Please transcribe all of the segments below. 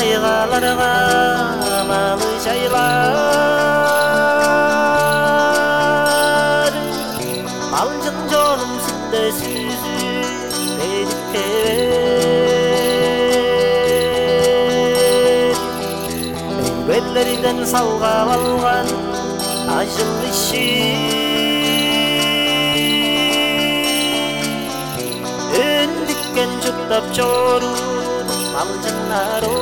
айгаларга малы жайлар алжын жолум сизде сүзүп эдиктебет беллерден салгап алган ажыл иши өндүккен жуктап чору алжынару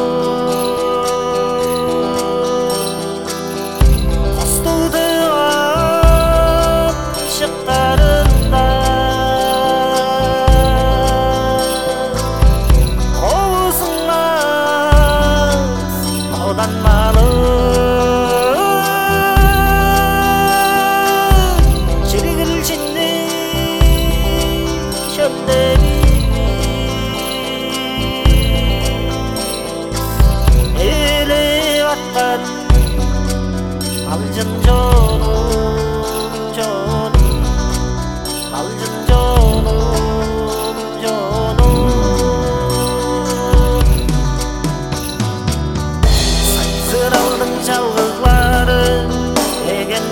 костуду ашыктарында оозуңаз одан малы чиригилчинди шөптери алжын жолум жолум алжын жолум жолум сайзыралдың жалгызлары деген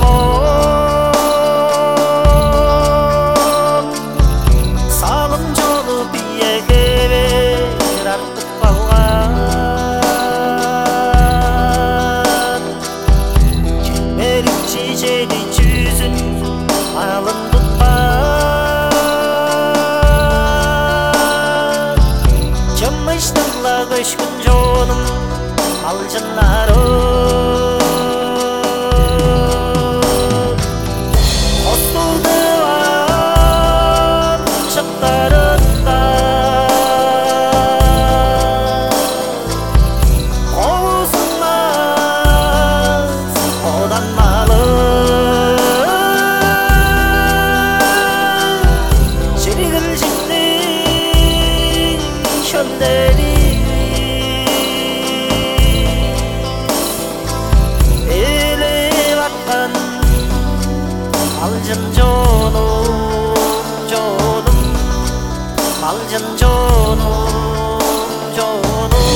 табом салым жолу бийеге бер артып калган жели жүзүн алын туткан жымыштырла көчкүн жолум алжынару костуду ашыктарында оозуңаз одан малы алжын жолум жолум алжын жолум жолум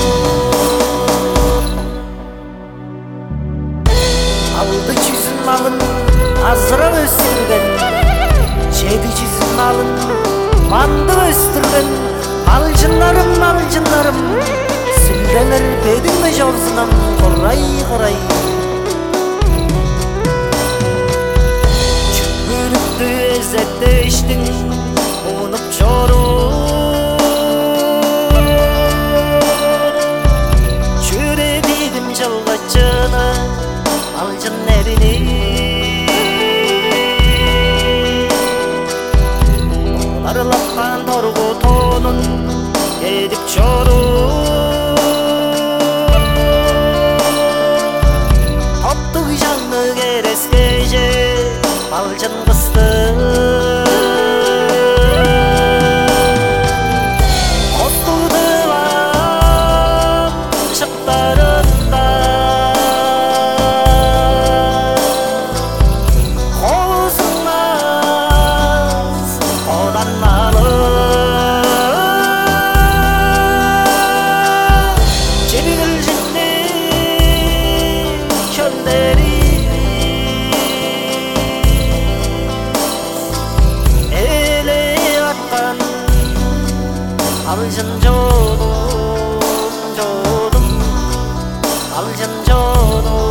алды жүзүн малын азыраак өстүргөн жети жүзүн малын мандып өстүргөн алжындарым алжындарым сүлделер бедиңме жолсунам корай корай эзеттештиң унуп чору жүрегим жалгачына алжын эрини арылапкан торгу тоонун эдип чору топтук жаңы кереске же алжын кысты костуду ашыктарында оозуңаз одан малы чиригилчинди чөлдери алжын жолум жолум алжын жолум